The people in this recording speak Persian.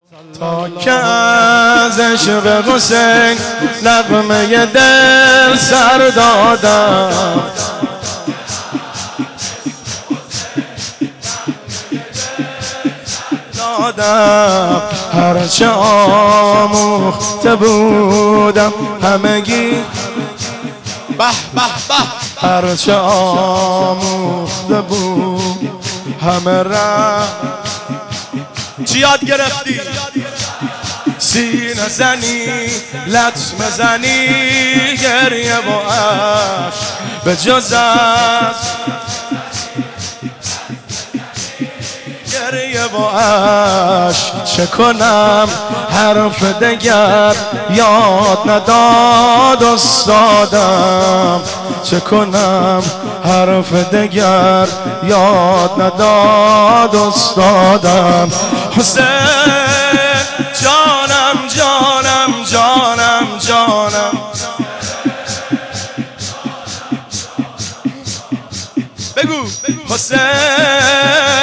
تا که از عشق حسین نغمه دل سر دادم، هرچه آموخته بودم همگی به به به، هرچه آموخته بود همه را چی یاد گرفتی؟ سینه زنی، لطمه زنی، گریه و عشق به جز از گریه و عشق چه کنم؟ حرف دگر یاد نداد استادم، چه کنم؟ حرف دگر یاد نداد استادم. حسین جانم جانم جانم جانم، بگو حسین